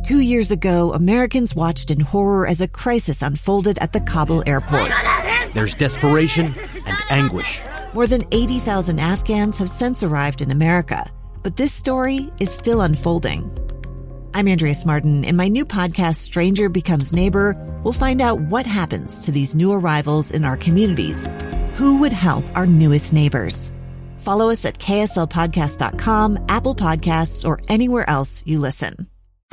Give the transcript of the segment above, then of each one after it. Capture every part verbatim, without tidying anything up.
Two years ago, Americans watched in horror as a crisis unfolded at the Kabul airport. There's desperation and anguish. More than eighty thousand Afghans have since arrived in America, but this story is still unfolding. I'm Andrea Martin. In my new podcast, Stranger Becomes Neighbor, we'll find out what happens to these new arrivals in our communities. Who would help our newest neighbors? Follow us at K S L podcast dot com, Apple Podcasts, or anywhere else you listen.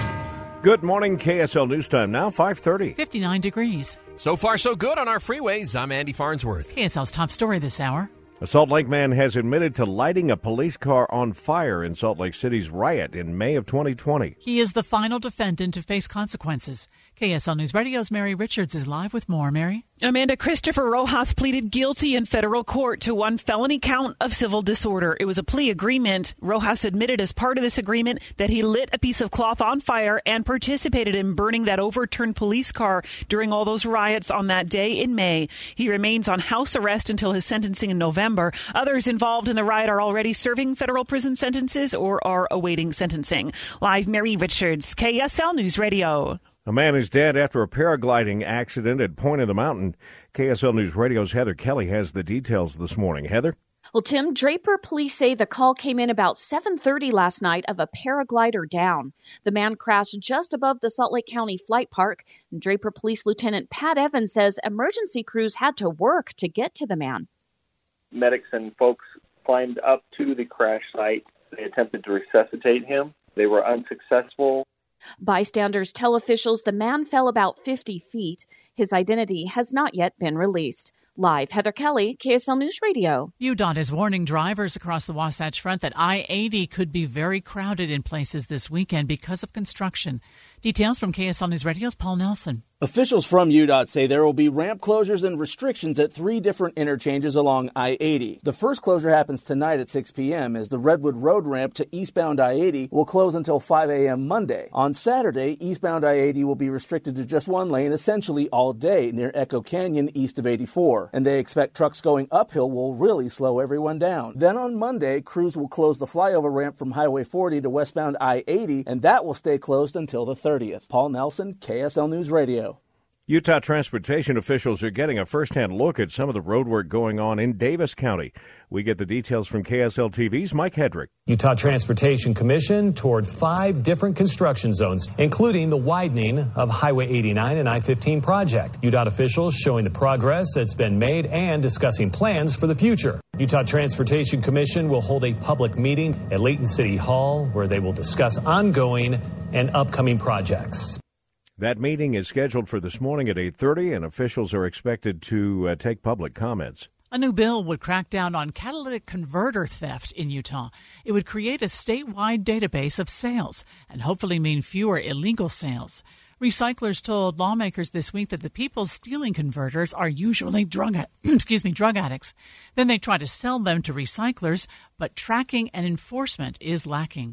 Good morning, K S L News Time now, five thirty. fifty-nine degrees. So far, so good on our freeways. I'm Andy Farnsworth. K S L's top story this hour. A Salt Lake man has admitted to lighting a police car on fire in Salt Lake City's riot in May of twenty twenty. He is the final defendant to face consequences. K S L News Radio's Mary Richards is live with more. Mary? Amanda, Christopher Rojas pleaded guilty in federal court to one felony count of civil disorder. It was a plea agreement. Rojas admitted as part of this agreement that he lit a piece of cloth on fire and participated in burning that overturned police car during all those riots on that day in May. He remains on house arrest until his sentencing in November. Others involved in the riot are already serving federal prison sentences or are awaiting sentencing. Live, Mary Richards, K S L News Radio. A man is dead after a paragliding accident at Point of the Mountain. K S L News Radio's Heather Kelly has the details this morning. Heather? Well, Tim, Draper police say the call came in about seven thirty last night of a paraglider down. The man crashed just above the Salt Lake County Flight Park. And Draper Police Lieutenant Pat Evans says emergency crews had to work to get to the man. Medics and folks climbed up to the crash site. They attempted to resuscitate him. They were unsuccessful. Bystanders tell officials the man fell about fifty feet. His identity has not yet been released. Live, Heather Kelly, K S L News Radio. U D O T is warning drivers across the Wasatch Front that I eighty could be very crowded in places this weekend because of construction. Details from K S L News Radio's Paul Nelson. Officials from U D O T say there will be ramp closures and restrictions at three different interchanges along I eighty. The first closure happens tonight at six p.m. as the Redwood Road ramp to eastbound I eighty will close until five a.m. Monday. On Saturday, eastbound I eighty will be restricted to just one lane essentially all day near Echo Canyon east of eighty-four, and they expect trucks going uphill will really slow everyone down. Then on Monday, crews will close the flyover ramp from Highway forty to westbound I eighty, and that will stay closed until the thirtieth. Paul Nelson, K S L News Radio. Utah transportation officials are getting a first-hand look at some of the road work going on in Davis County. We get the details from K S L T V's Mike Hedrick. Utah Transportation Commission toured five different construction zones, including the widening of Highway eighty-nine and I fifteen project. U D O T officials showing the progress that's been made and discussing plans for the future. Utah Transportation Commission will hold a public meeting at Layton City Hall where they will discuss ongoing and upcoming projects. That meeting is scheduled for this morning at eight thirty, and officials are expected to uh, take public comments. A new bill would crack down on catalytic converter theft in Utah. It would create a statewide database of sales and hopefully mean fewer illegal sales. Recyclers told lawmakers this week that the people stealing converters are usually drug, excuse me, drug addicts. Then they try to sell them to recyclers, but tracking and enforcement is lacking.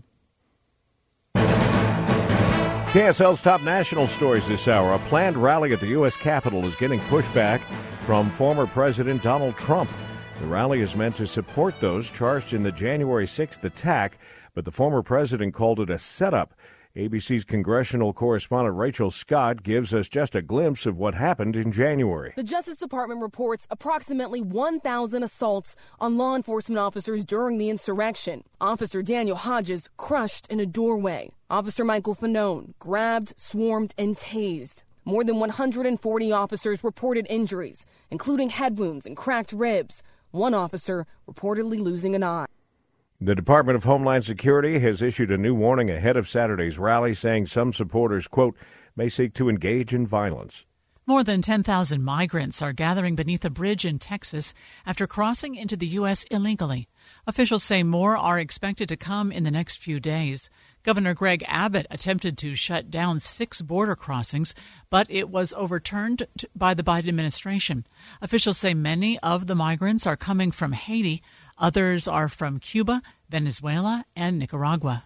K S L's top national stories this hour. A planned rally at the U S Capitol is getting pushback from former President Donald Trump. The rally is meant to support those charged in the January sixth attack, but the former president called it a setup. A B C's congressional correspondent Rachel Scott gives us just a glimpse of what happened in January. The Justice Department reports approximately one thousand assaults on law enforcement officers during the insurrection. Officer Daniel Hodges crushed in a doorway. Officer Michael Fanone grabbed, swarmed, and tased. More than one hundred forty officers reported injuries, including head wounds and cracked ribs. One officer reportedly losing an eye. The Department of Homeland Security has issued a new warning ahead of Saturday's rally, saying some supporters, quote, may seek to engage in violence. More than ten thousand migrants are gathering beneath a bridge in Texas after crossing into the U S illegally. Officials say more are expected to come in the next few days. Governor Greg Abbott attempted to shut down six border crossings, but it was overturned by the Biden administration. Officials say many of the migrants are coming from Haiti. Others are from Cuba, Venezuela, and Nicaragua.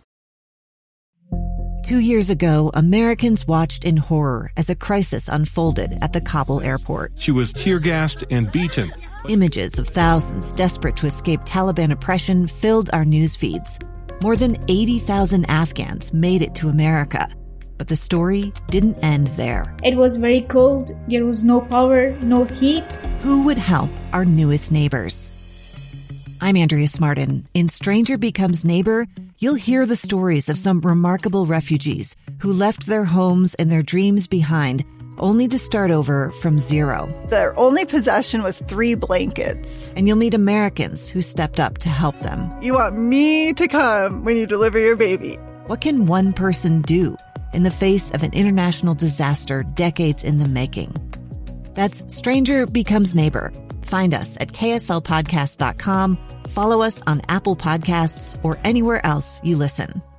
Two years ago, Americans watched in horror as a crisis unfolded at the Kabul airport. She was tear-gassed and beaten. Images of thousands desperate to escape Taliban oppression filled our news feeds. More than eighty thousand Afghans made it to America. But the story didn't end there. It was very cold. There was no power, no heat. Who would help our newest neighbors? I'm Andrea Smartin. In Stranger Becomes Neighbor, you'll hear the stories of some remarkable refugees who left their homes and their dreams behind, only to start over from zero. Their only possession was three blankets. And you'll meet Americans who stepped up to help them. You want me to come when you deliver your baby. What can one person do in the face of an international disaster decades in the making? That's Stranger Becomes Neighbor. Find us at K S L podcast dot com. Follow us on Apple Podcasts or anywhere else you listen.